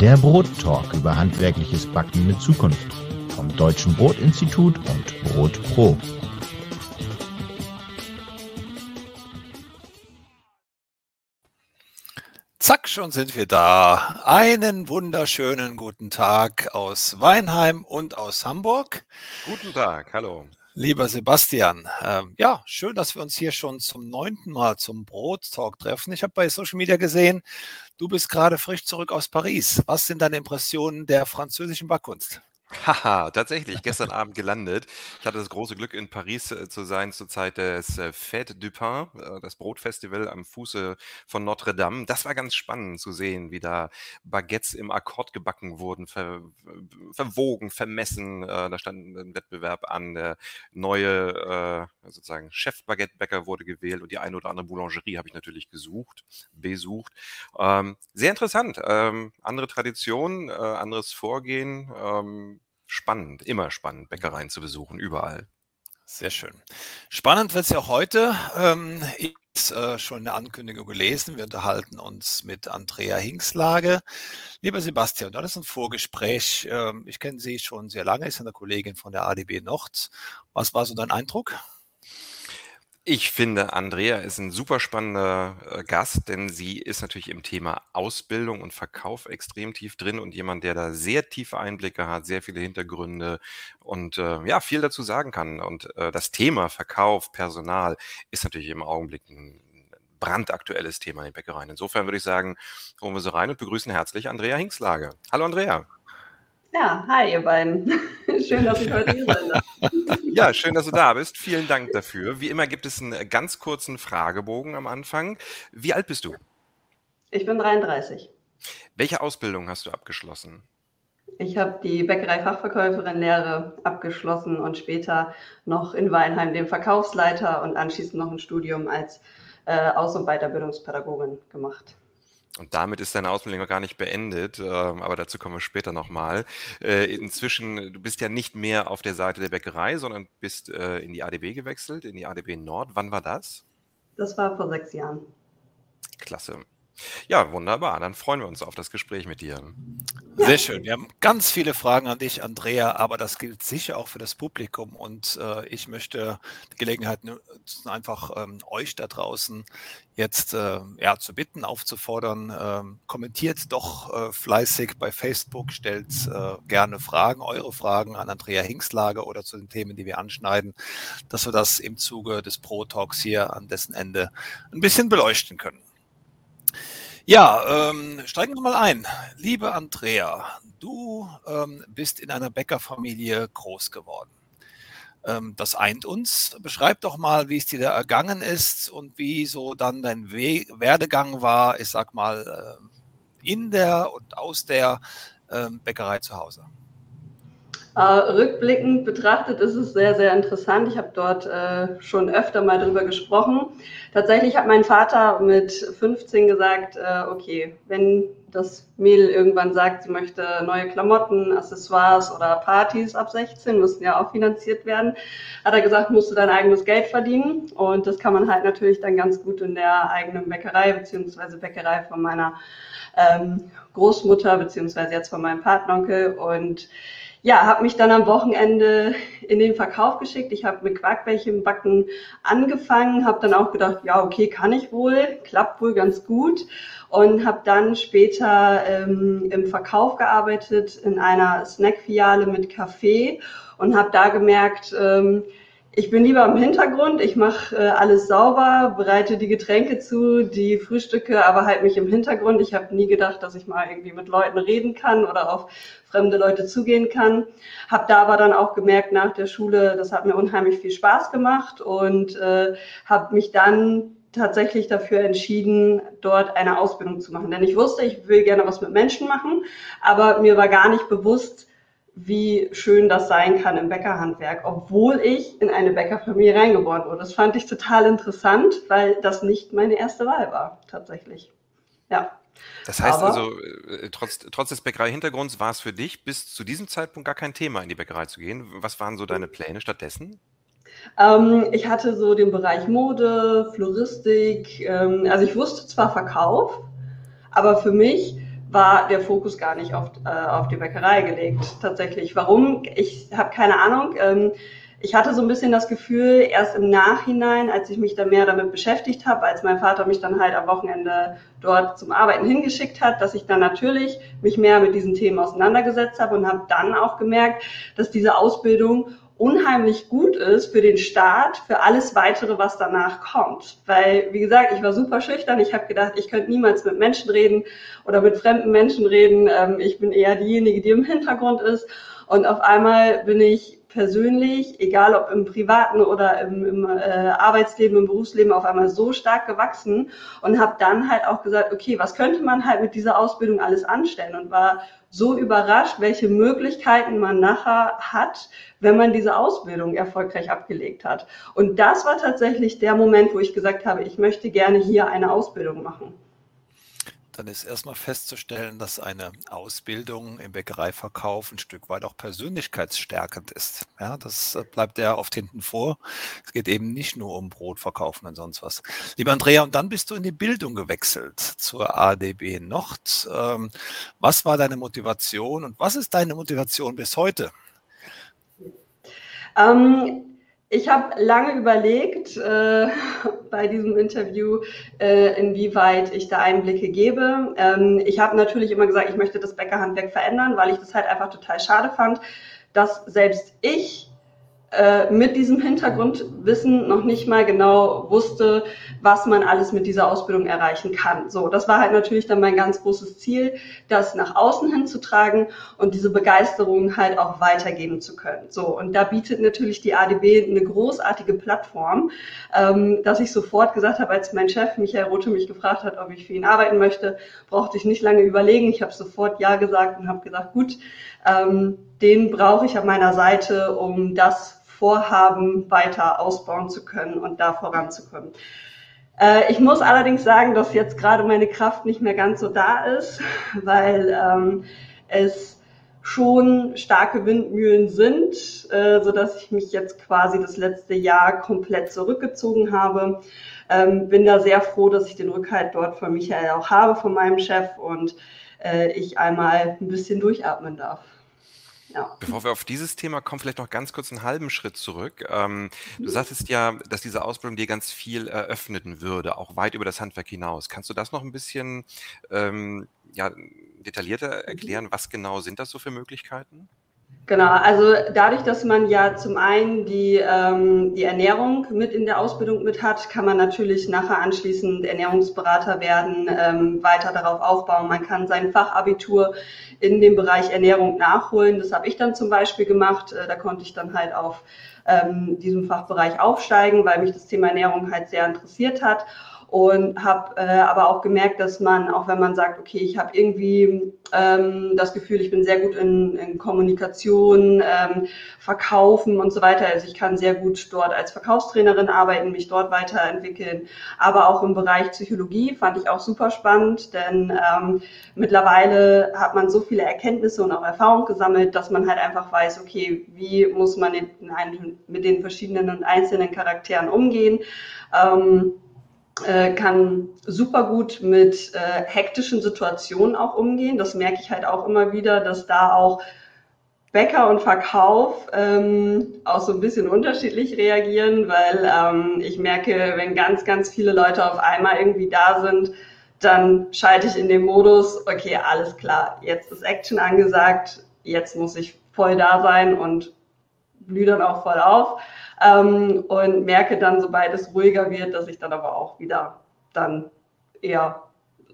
Der Brottalk über handwerkliches Backen mit Zukunft vom Deutschen Brotinstitut und Brot Pro. Zack, schon sind wir da. Einen wunderschönen guten Tag aus Weinheim und aus Hamburg. Guten Tag, hallo. Lieber Sebastian, ja, schön, dass wir uns hier schon zum 9. Mal zum Brottalk treffen. Ich habe bei Social Media gesehen, du bist gerade frisch zurück aus Paris. Was sind deine Impressionen der französischen Backkunst? Haha, tatsächlich, gestern Abend gelandet. Ich hatte das große Glück, in Paris zu sein zur Zeit des Fête du Pain, das Brotfestival am Fuße von Notre Dame. Das war ganz spannend zu sehen, wie da Baguettes im Akkord gebacken wurden, verwogen, vermessen. Da stand ein Wettbewerb an. Der neue sozusagen Chef-Baguette-Bäcker wurde gewählt und die eine oder andere Boulangerie habe ich natürlich besucht. Sehr interessant. Andere Tradition, anderes Vorgehen. Spannend, immer spannend, Bäckereien zu besuchen, überall. Sehr schön. Spannend wird es ja auch heute. Ich habe schon eine Ankündigung gelesen. Wir unterhalten uns mit Andrea Hingslage. Lieber Sebastian, das ist ein Vorgespräch. Ich kenne Sie schon sehr lange, ist eine Kollegin von der ADB Nord. Was war so dein Eindruck? Ich finde, Andrea ist ein super spannender Gast, denn sie ist natürlich im Thema Ausbildung und Verkauf extrem tief drin und jemand, der da sehr tiefe Einblicke hat, sehr viele Hintergründe und ja, viel dazu sagen kann. Und das Thema Verkauf, Personal ist natürlich im Augenblick ein brandaktuelles Thema in den Bäckereien. Insofern würde ich sagen, holen wir sie rein und begrüßen herzlich Andrea Hingslage. Hallo Andrea. Ja, hi ihr beiden. Schön, dass ich heute hier sein darf. Ja, schön, dass du da bist. Vielen Dank dafür. Wie immer gibt es einen ganz kurzen Fragebogen am Anfang. Wie alt bist du? Ich bin 33. Welche Ausbildung hast du abgeschlossen? Ich habe die Bäckerei-Fachverkäuferin-Lehre abgeschlossen und später noch in Weinheim den Verkaufsleiter und anschließend noch ein Studium als Aus- und Weiterbildungspädagogin gemacht. Und damit ist deine Ausbildung noch gar nicht beendet, aber dazu kommen wir später nochmal. Inzwischen, du bist ja nicht mehr auf der Seite der Bäckerei, sondern bist in die ADB gewechselt, in die ADB Nord. Wann war das? Das war vor 6 Jahren. Klasse. Ja, wunderbar. Dann freuen wir uns auf das Gespräch mit dir. Sehr schön. Wir haben ganz viele Fragen an dich, Andrea, aber das gilt sicher auch für das Publikum. Und ich möchte die Gelegenheit nutzen, einfach euch da draußen jetzt zu bitten, aufzufordern, kommentiert doch fleißig bei Facebook, stellt gerne Fragen, eure Fragen an Andrea Hingslage oder zu den Themen, die wir anschneiden, dass wir das im Zuge des Pro-Talks hier an dessen Ende ein bisschen beleuchten können. Ja, steigen wir mal ein. Liebe Andrea, du bist in einer Bäckerfamilie groß geworden. Das eint uns. Beschreib doch mal, wie es dir da ergangen ist und wie so dann dein Werdegang war, ich sag mal, in der und aus der Bäckerei zu Hause. Rückblickend betrachtet ist es sehr, sehr interessant. Ich habe dort schon öfter mal drüber gesprochen. Tatsächlich hat mein Vater mit 15 gesagt, okay, wenn das Mädel irgendwann sagt, sie möchte neue Klamotten, Accessoires oder Partys ab 16, müssen ja auch finanziert werden, hat er gesagt, musst du dein eigenes Geld verdienen. Und das kann man halt natürlich dann ganz gut in der eigenen Bäckerei beziehungsweise Bäckerei von meiner Großmutter beziehungsweise jetzt von meinem Patenonkel. Und ja, habe mich dann am Wochenende in den Verkauf geschickt. Ich habe mit Quarkbällchen backen angefangen, habe dann auch gedacht, ja, okay, kann ich wohl, klappt wohl ganz gut und habe dann später im Verkauf gearbeitet in einer Snackfiliale mit Kaffee und habe da gemerkt, ich bin lieber im Hintergrund, ich mache alles sauber, bereite die Getränke zu, die Frühstücke, aber halt mich im Hintergrund. Ich habe nie gedacht, dass ich mal irgendwie mit Leuten reden kann oder auf fremde Leute zugehen kann. Habe da aber dann auch gemerkt nach der Schule, das hat mir unheimlich viel Spaß gemacht und habe mich dann tatsächlich dafür entschieden, dort eine Ausbildung zu machen. Denn ich wusste, ich will gerne was mit Menschen machen, aber mir war gar nicht bewusst, wie schön das sein kann im Bäckerhandwerk, obwohl ich in eine Bäckerfamilie reingeboren wurde. Das fand ich total interessant, weil das nicht meine erste Wahl war, tatsächlich. Ja. Das heißt also, trotz des Bäckerei-Hintergrunds war es für dich bis zu diesem Zeitpunkt gar kein Thema, in die Bäckerei zu gehen. Was waren so deine Pläne stattdessen? Ich hatte so den Bereich Mode, Floristik, also ich wusste zwar Verkauf, aber für mich war der Fokus gar nicht auf die Bäckerei gelegt, tatsächlich. Warum? Ich habe keine Ahnung. Ich hatte so ein bisschen das Gefühl, erst im Nachhinein, als ich mich dann mehr damit beschäftigt habe, als mein Vater mich dann halt am Wochenende dort zum Arbeiten hingeschickt hat, dass ich dann natürlich mich mehr mit diesen Themen auseinandergesetzt habe und habe dann auch gemerkt, dass diese Ausbildung unheimlich gut ist für den Start, für alles Weitere, was danach kommt. Weil, wie gesagt, ich war super schüchtern. Ich habe gedacht, ich könnte niemals mit Menschen reden oder mit fremden Menschen reden. Ich bin eher diejenige, die im Hintergrund ist. Und auf einmal bin ich persönlich, egal ob im privaten oder im Arbeitsleben, im Berufsleben, auf einmal so stark gewachsen und habe dann halt auch gesagt, okay, was könnte man halt mit dieser Ausbildung alles anstellen, und war so überrascht, welche Möglichkeiten man nachher hat, wenn man diese Ausbildung erfolgreich abgelegt hat. Und das war tatsächlich der Moment, wo ich gesagt habe, ich möchte gerne hier eine Ausbildung machen. Dann ist erstmal festzustellen, dass eine Ausbildung im Bäckereiverkauf ein Stück weit auch persönlichkeitsstärkend ist. Ja, das bleibt ja oft hinten vor. Es geht eben nicht nur um Brot verkaufen und sonst was. Lieber Andrea, und dann bist du in die Bildung gewechselt zur ADB Nord. Was war deine Motivation und was ist deine Motivation bis heute? Ich habe lange überlegt bei diesem Interview, inwieweit ich da Einblicke gebe. Ich habe natürlich immer gesagt, ich möchte das Bäckerhandwerk verändern, weil ich das halt einfach total schade fand, dass selbst ich mit diesem Hintergrundwissen noch nicht mal genau wusste, was man alles mit dieser Ausbildung erreichen kann. So, das war halt natürlich dann mein ganz großes Ziel, das nach außen hinzutragen und diese Begeisterung halt auch weitergeben zu können. So, und da bietet natürlich die ADB eine großartige Plattform, dass ich sofort gesagt habe, als mein Chef Michael Rothe mich gefragt hat, ob ich für ihn arbeiten möchte, brauchte ich nicht lange überlegen. Ich habe sofort Ja gesagt und habe gesagt, gut, den brauche ich an meiner Seite, um das Vorhaben weiter ausbauen zu können und da voranzukommen. Ich muss allerdings sagen, dass jetzt gerade meine Kraft nicht mehr ganz so da ist, weil es schon starke Windmühlen sind, sodass ich mich jetzt quasi das letzte Jahr komplett zurückgezogen habe. Bin da sehr froh, dass ich den Rückhalt dort von Michael auch habe, von meinem Chef, und ich einmal ein bisschen durchatmen darf. Ja. Bevor wir auf dieses Thema kommen, vielleicht noch ganz kurz einen halben Schritt zurück. Du sagtest ja, dass diese Ausbildung dir ganz viel eröffnen würde, auch weit über das Handwerk hinaus. Kannst du das noch ein bisschen detaillierter erklären? Was genau sind das so für Möglichkeiten? Genau, also dadurch, dass man ja zum einen die Ernährung mit in der Ausbildung mit hat, kann man natürlich nachher anschließend Ernährungsberater werden, weiter darauf aufbauen. Man kann sein Fachabitur in dem Bereich Ernährung nachholen. Das habe ich dann zum Beispiel gemacht. Da konnte ich dann halt auf diesem Fachbereich aufsteigen, weil mich das Thema Ernährung halt sehr interessiert hat. Und habe aber auch gemerkt, dass man, auch wenn man sagt, okay, ich habe irgendwie das Gefühl, ich bin sehr gut in Kommunikation, Verkaufen und so weiter. Also ich kann sehr gut dort als Verkaufstrainerin arbeiten, mich dort weiterentwickeln. Aber auch im Bereich Psychologie fand ich auch super spannend, denn mittlerweile hat man so viele Erkenntnisse und auch Erfahrung gesammelt, dass man halt einfach weiß, okay, wie muss man mit den verschiedenen und einzelnen Charakteren umgehen. Kann super gut mit hektischen Situationen auch umgehen. Das merke ich halt auch immer wieder, dass da auch Bäcker und Verkauf auch so ein bisschen unterschiedlich reagieren, weil ich merke, wenn ganz, ganz viele Leute auf einmal irgendwie da sind, dann schalte ich in den Modus, okay, alles klar, jetzt ist Action angesagt, jetzt muss ich voll da sein und blühe dann auch voll auf. Und merke dann, sobald es ruhiger wird, dass ich dann aber auch wieder dann eher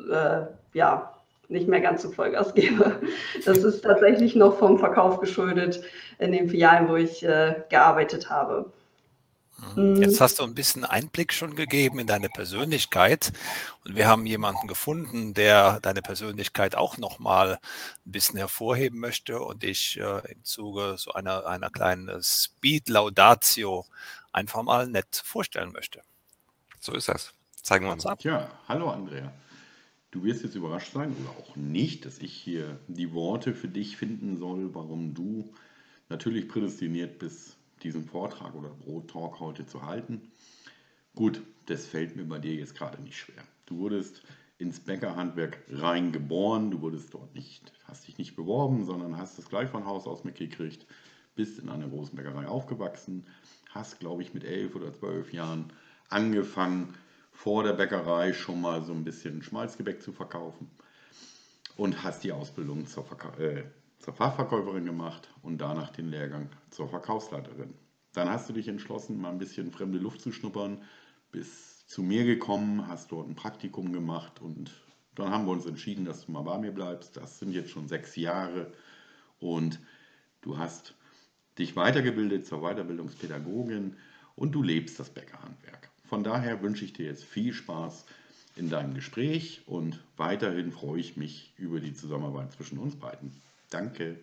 nicht mehr ganz so Vollgas gebe. Das ist tatsächlich noch vom Verkauf geschuldet in den Filialen, wo ich gearbeitet habe. Jetzt hast du ein bisschen Einblick schon gegeben in deine Persönlichkeit und wir haben jemanden gefunden, der deine Persönlichkeit auch nochmal ein bisschen hervorheben möchte und dich im Zuge so einer kleinen Speed-Laudatio einfach mal nett vorstellen möchte. So ist das. Zeigen wir uns ab. Ja, hallo Andrea. Du wirst jetzt überrascht sein oder auch nicht, dass ich hier die Worte für dich finden soll, warum du natürlich prädestiniert bist, diesen Vortrag oder Brot-Talk heute zu halten. Gut, das fällt mir bei dir jetzt gerade nicht schwer. Du wurdest ins Bäckerhandwerk reingeboren. Du wurdest dort nicht, hast dich nicht beworben, sondern hast es gleich von Haus aus mitgekriegt, bist in einer großen Bäckerei aufgewachsen, hast, glaube ich, mit 11 oder 12 Jahren angefangen, vor der Bäckerei schon mal so ein bisschen Schmalzgebäck zu verkaufen und hast die Ausbildung zur Fachverkäuferin gemacht und danach den Lehrgang zur Verkaufsleiterin. Dann hast du dich entschlossen, mal ein bisschen fremde Luft zu schnuppern, bist zu mir gekommen, hast dort ein Praktikum gemacht und dann haben wir uns entschieden, dass du mal bei mir bleibst. Das sind jetzt schon 6 Jahre und du hast dich weitergebildet zur Weiterbildungspädagogin und du lebst das Bäckerhandwerk. Von daher wünsche ich dir jetzt viel Spaß in deinem Gespräch und weiterhin freue ich mich über die Zusammenarbeit zwischen uns beiden. Danke.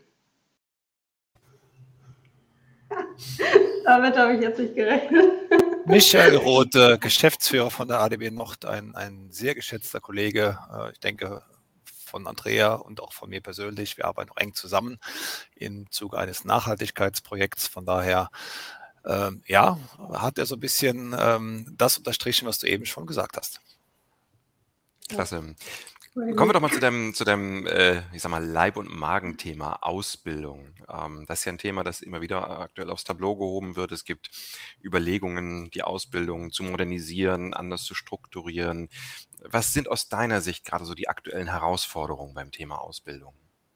Damit habe ich jetzt nicht gerechnet. Michael Roth, Geschäftsführer von der ADB Nord, ein sehr geschätzter Kollege, ich denke von Andrea und auch von mir persönlich. Wir arbeiten auch eng zusammen im Zuge eines Nachhaltigkeitsprojekts. Von daher, hat er so ein bisschen das unterstrichen, was du eben schon gesagt hast. Klasse. Kommen wir doch mal zu deinem ich sag mal, Leib- und Magenthema Ausbildung. Das ist ja ein Thema, das immer wieder aktuell aufs Tableau gehoben wird. Es gibt Überlegungen, die Ausbildung zu modernisieren, anders zu strukturieren. Was sind aus deiner Sicht gerade so die aktuellen Herausforderungen beim Thema Ausbildung?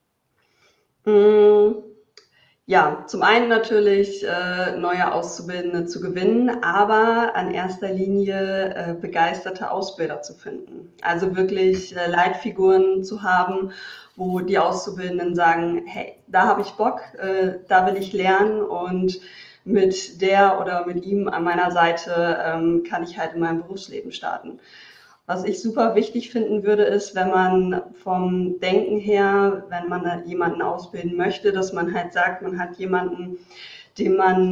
Ja, zum einen natürlich neue Auszubildende zu gewinnen, aber an erster Linie begeisterte Ausbilder zu finden. Also wirklich Leitfiguren zu haben, wo die Auszubildenden sagen, hey, da habe ich Bock, da will ich lernen und mit der oder mit ihm an meiner Seite kann ich halt in meinem Berufsleben starten. Was ich super wichtig finden würde, ist, wenn man vom Denken her, wenn man da jemanden ausbilden möchte, dass man halt sagt, man hat jemanden, den man,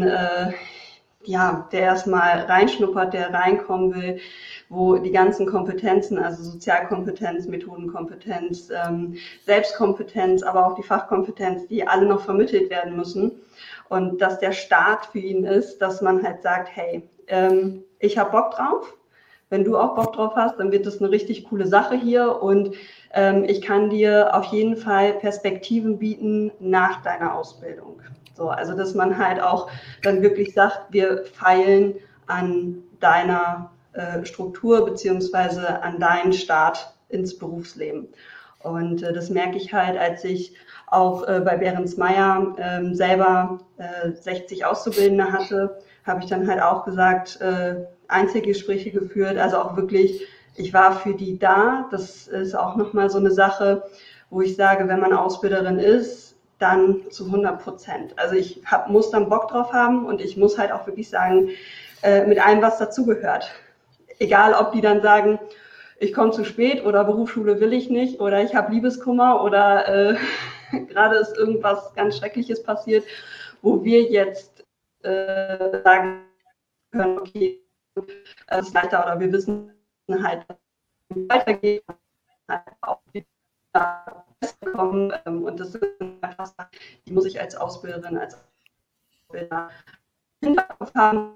der erstmal reinschnuppert, der reinkommen will, wo die ganzen Kompetenzen, also Sozialkompetenz, Methodenkompetenz, Selbstkompetenz, aber auch die Fachkompetenz, die alle noch vermittelt werden müssen. Und dass der Start für ihn ist, dass man halt sagt, hey, ich habe Bock drauf. Wenn du auch Bock drauf hast, dann wird das eine richtig coole Sache hier und ich kann dir auf jeden Fall Perspektiven bieten nach deiner Ausbildung. So, also dass man halt auch dann wirklich sagt, wir feilen an deiner Struktur beziehungsweise an deinen Start ins Berufsleben. Und das merke ich halt, als ich auch bei Behrens Meyer selber 60 Auszubildende hatte, habe ich dann halt auch gesagt, Einzelgespräche geführt, also auch wirklich, ich war für die da. Das ist auch nochmal so eine Sache, wo ich sage, wenn man Ausbilderin ist, dann zu 100%. Also ich muss dann Bock drauf haben und ich muss halt auch wirklich sagen, mit allem, was dazugehört. Egal, ob die dann sagen, ich komme zu spät oder Berufsschule will ich nicht oder ich habe Liebeskummer oder gerade ist irgendwas ganz Schreckliches passiert, wo wir jetzt sagen können, okay, es ist leichter oder wir wissen halt, wie es weitergeht, halt auch wieder kommen und das sind einfach Sachen, die muss ich als Ausbilderin, als Ausbilder Hinterkopf haben.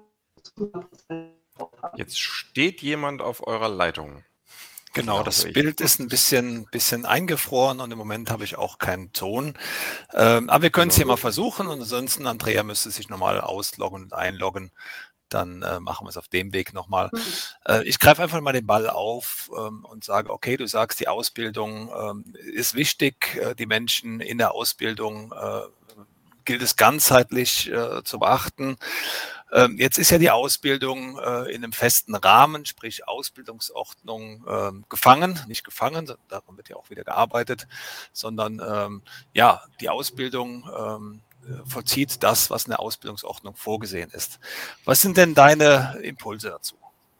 Jetzt steht jemand auf eurer Leitung. Genau, das Bild ist ein bisschen eingefroren und im Moment habe ich auch keinen Ton. Aber wir können es hier mal versuchen und ansonsten, Andrea müsste sich nochmal ausloggen und einloggen. Dann machen wir es auf dem Weg nochmal. Ich greife einfach mal den Ball auf und sage, okay, du sagst, die Ausbildung ist wichtig. Die Menschen in der Ausbildung gilt es ganzheitlich zu beachten. Jetzt ist ja die Ausbildung in einem festen Rahmen, sprich Ausbildungsordnung nicht gefangen, daran wird ja auch wieder gearbeitet, sondern die Ausbildung vollzieht das, was in der Ausbildungsordnung vorgesehen ist. Was sind denn deine Impulse dazu?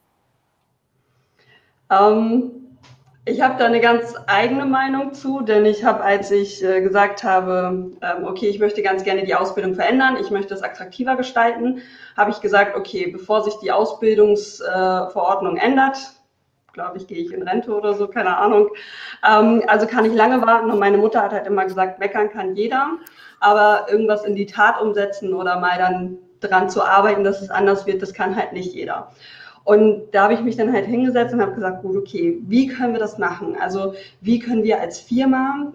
Ich habe da eine ganz eigene Meinung zu, denn ich habe, als ich gesagt habe, okay, ich möchte ganz gerne die Ausbildung verändern, ich möchte es attraktiver gestalten, habe ich gesagt, okay, bevor sich die Ausbildungsverordnung ändert, glaube ich, gehe ich in Rente oder so, keine Ahnung, also kann ich lange warten und meine Mutter hat halt immer gesagt, meckern kann jeder, aber irgendwas in die Tat umsetzen oder mal dann dran zu arbeiten, dass es anders wird, das kann halt nicht jeder. Und da habe ich mich dann halt hingesetzt und habe gesagt, gut, okay, wie können wir das machen? Also wie können wir als Firma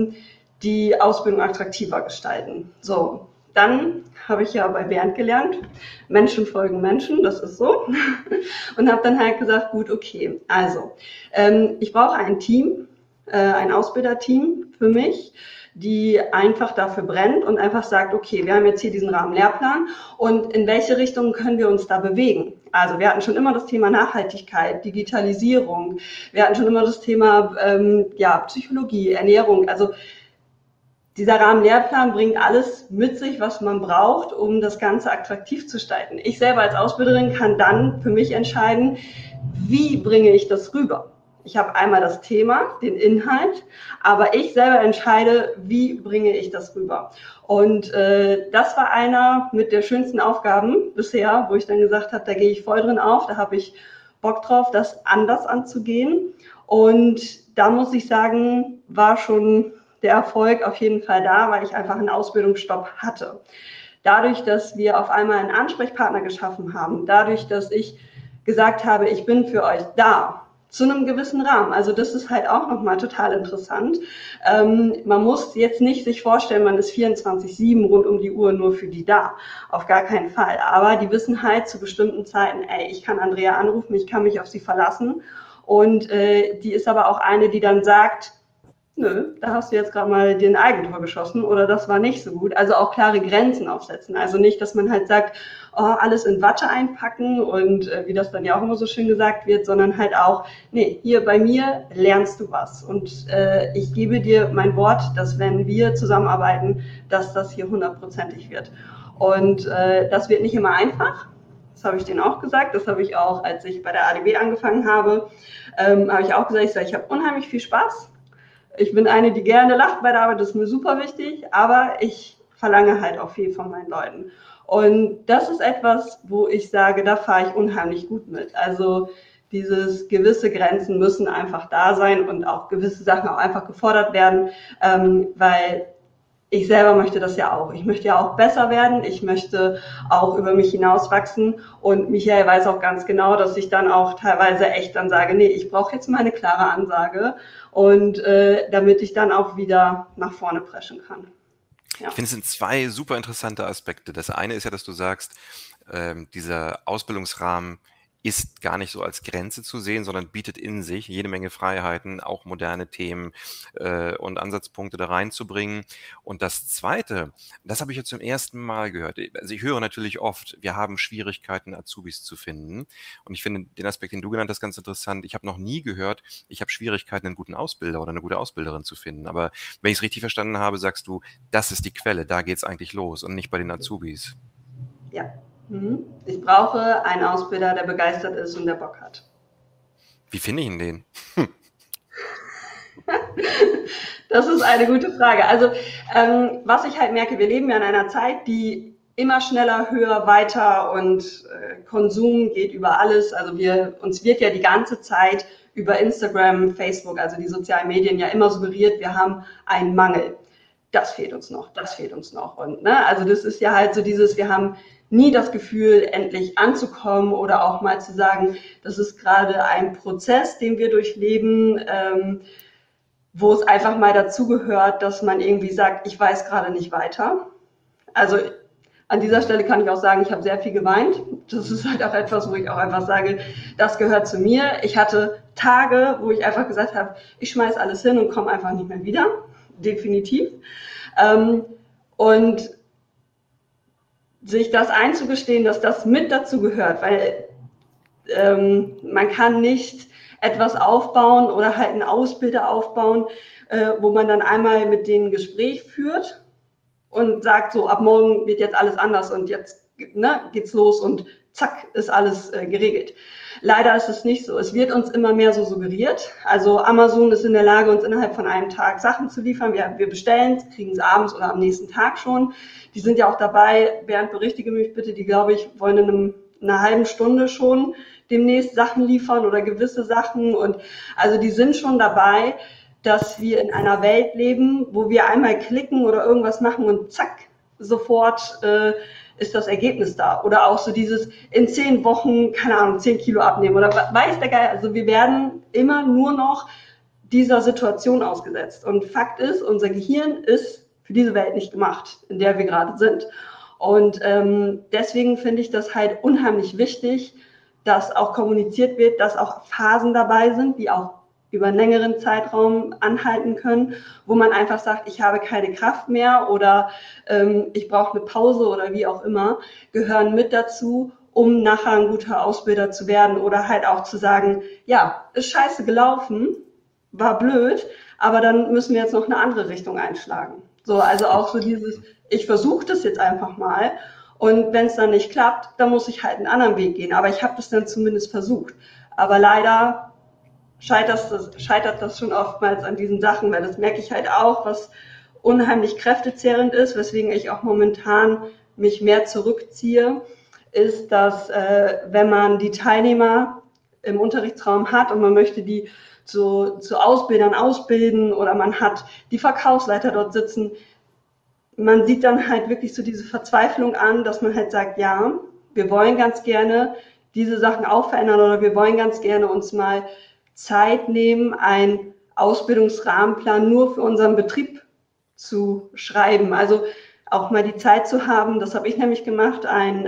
die Ausbildung attraktiver gestalten? So, dann habe ich ja bei Bernd gelernt, Menschen folgen Menschen, das ist so. Und habe dann halt gesagt, gut, okay, also ich brauche ein Team, ein Ausbilderteam für mich, die einfach dafür brennt und einfach sagt, okay, wir haben jetzt hier diesen Rahmenlehrplan und in welche Richtung können wir uns da bewegen? Also wir hatten schon immer das Thema Nachhaltigkeit, Digitalisierung, wir hatten schon immer das Thema Psychologie, Ernährung, also dieser Rahmenlehrplan bringt alles mit sich, was man braucht, um das Ganze attraktiv zu gestalten. Ich selber als Ausbilderin kann dann für mich entscheiden, wie bringe ich das rüber? Ich habe einmal das Thema, den Inhalt, aber ich selber entscheide, wie bringe ich das rüber. Und das war einer mit der schönsten Aufgaben bisher, wo ich dann gesagt habe, da gehe ich voll drin auf, da habe ich Bock drauf, das anders anzugehen. Und da muss ich sagen, war schon der Erfolg auf jeden Fall da, weil ich einfach einen Ausbildungsstopp hatte. Dadurch, dass wir auf einmal einen Ansprechpartner geschaffen haben, dadurch, dass ich gesagt habe, ich bin für euch da, zu einem gewissen Rahmen. Also das ist halt auch nochmal total interessant. Man muss jetzt nicht sich vorstellen, man ist 24/7 rund um die Uhr nur für die da. Auf gar keinen Fall. Aber die wissen halt zu bestimmten Zeiten, ich kann Andrea anrufen, ich kann mich auf sie verlassen. Und die ist aber auch eine, die dann sagt, nö, da hast du jetzt gerade mal dir ein Eigentor geschossen oder das war nicht so gut. Also auch klare Grenzen aufsetzen. Also nicht, dass man halt sagt, alles in Watte einpacken und wie das dann ja auch immer so schön gesagt wird, sondern halt auch, nee, hier bei mir lernst du was. Und ich gebe dir mein Wort, dass wenn wir zusammenarbeiten, dass das hier 100%ig wird. Und das wird nicht immer einfach. Das habe ich denen auch gesagt. Das habe ich auch, als ich bei der ADB angefangen habe, habe ich auch gesagt, ich habe unheimlich viel Spaß. Ich bin eine, die gerne lacht bei der Arbeit, das ist mir super wichtig, aber ich verlange halt auch viel von meinen Leuten. Und das ist etwas, wo ich sage, da fahre ich unheimlich gut mit. Also dieses gewisse Grenzen müssen einfach da sein und auch gewisse Sachen auch einfach gefordert werden, weil ich selber möchte das ja auch. Ich möchte ja auch besser werden. Ich möchte auch über mich hinauswachsen. Und Michael weiß auch ganz genau, dass ich dann auch teilweise echt dann sage, nee, ich brauche jetzt mal eine klare Ansage. Und damit ich dann auch wieder nach vorne preschen kann. Ja. Ich finde, es sind zwei super interessante Aspekte. Das eine ist ja, dass du sagst, dieser Ausbildungsrahmen ist gar nicht so als Grenze zu sehen, sondern bietet in sich jede Menge Freiheiten, auch moderne Themen und Ansatzpunkte da reinzubringen. Und das Zweite, das habe ich jetzt zum ersten Mal gehört. Also ich höre natürlich oft, wir haben Schwierigkeiten, Azubis zu finden. Und ich finde den Aspekt, den du genannt hast, ganz interessant. Ich habe noch nie gehört, ich habe Schwierigkeiten, einen guten Ausbilder oder eine gute Ausbilderin zu finden. Aber wenn ich es richtig verstanden habe, sagst du, das ist die Quelle, da geht es eigentlich los und nicht bei den Azubis. Ja. Ich brauche einen Ausbilder, der begeistert ist und der Bock hat. Wie finde ich ihn den? Das ist eine gute Frage. Also was ich halt merke, wir leben ja in einer Zeit, die immer schneller, höher, weiter und Konsum geht über alles. Also uns wird ja die ganze Zeit über Instagram, Facebook, also die sozialen Medien ja immer suggeriert, wir haben einen Mangel. Das fehlt uns noch, das fehlt uns noch. Und also das ist ja halt so dieses, wir haben nie das Gefühl, endlich anzukommen oder auch mal zu sagen, das ist gerade ein Prozess, den wir durchleben, wo es einfach mal dazugehört, dass man irgendwie sagt, ich weiß gerade nicht weiter. Also an dieser Stelle kann ich auch sagen, ich habe sehr viel geweint. Das ist halt auch etwas, wo ich auch einfach sage, das gehört zu mir. Ich hatte Tage, wo ich einfach gesagt habe, ich schmeiß alles hin und komme einfach nicht mehr wieder. Definitiv. Und sich das einzugestehen, dass das mit dazu gehört, weil man kann nicht etwas aufbauen oder halt einen Ausbilder aufbauen, wo man dann einmal mit denen ein Gespräch führt und sagt, so ab morgen wird jetzt alles anders und jetzt geht's los und zack, ist alles geregelt. Leider ist es nicht so. Es wird uns immer mehr so suggeriert. Also Amazon ist in der Lage, uns innerhalb von einem Tag Sachen zu liefern. Wir bestellen es, kriegen es abends oder am nächsten Tag schon. Die sind ja auch dabei, Bernd, berichtige mich bitte, die, glaube ich, wollen in einer halben Stunde schon demnächst Sachen liefern oder gewisse Sachen. Und also die sind schon dabei, dass wir in einer Welt leben, wo wir einmal klicken oder irgendwas machen und zack, sofort ist das Ergebnis da. Oder auch so dieses in 10 Wochen, keine Ahnung, 10 Kilo abnehmen oder weiß der Geil. Also wir werden immer nur noch dieser Situation ausgesetzt. Und Fakt ist, unser Gehirn ist für diese Welt nicht gemacht, in der wir gerade sind. Und deswegen finde ich das halt unheimlich wichtig, dass auch kommuniziert wird, dass auch Phasen dabei sind, die auch über einen längeren Zeitraum anhalten können, wo man einfach sagt, ich habe keine Kraft mehr oder ich brauche eine Pause oder wie auch immer, gehören mit dazu, um nachher ein guter Ausbilder zu werden oder halt auch zu sagen, ja, ist scheiße gelaufen, war blöd, aber dann müssen wir jetzt noch eine andere Richtung einschlagen. So, also auch so dieses, ich versuche das jetzt einfach mal und wenn es dann nicht klappt, dann muss ich halt einen anderen Weg gehen, aber ich habe das dann zumindest versucht. Aber leider scheitert das schon oftmals an diesen Sachen, weil das merke ich halt auch, was unheimlich kräftezehrend ist, weswegen ich auch momentan mich mehr zurückziehe, ist, dass wenn man die Teilnehmer im Unterrichtsraum hat und man möchte die zu Ausbildern ausbilden oder man hat die Verkaufsleiter dort sitzen, man sieht dann halt wirklich so diese Verzweiflung an, dass man halt sagt, ja, wir wollen ganz gerne diese Sachen auch verändern oder wir wollen ganz gerne uns mal Zeit nehmen, einen Ausbildungsrahmenplan nur für unseren Betrieb zu schreiben. Also auch mal die Zeit zu haben, das habe ich nämlich gemacht,